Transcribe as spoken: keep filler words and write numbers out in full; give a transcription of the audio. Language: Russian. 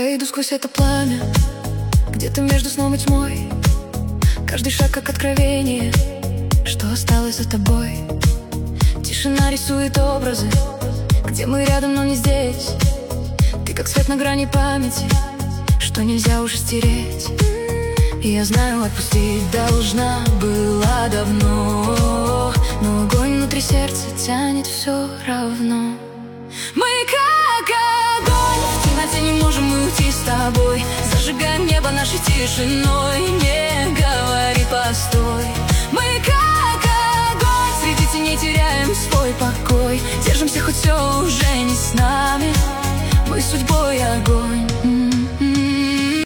Я иду сквозь это пламя, где-то между сном и тьмой. Каждый шаг как откровение, что осталось за тобой. Тишина рисует образы, где мы рядом, но не здесь. Ты как свет на грани памяти, что нельзя уже стереть. И я знаю, отпустить должна была давно, но огонь внутри сердца тянет все равно. Мы как огонь, в темноте не можем мы уйти с тобой. Зажигаем небо нашей тишиной, не говори постой. Мы как огонь, среди теней теряем свой покой. Держимся, хоть все уже не с нами, мы судьбой огонь.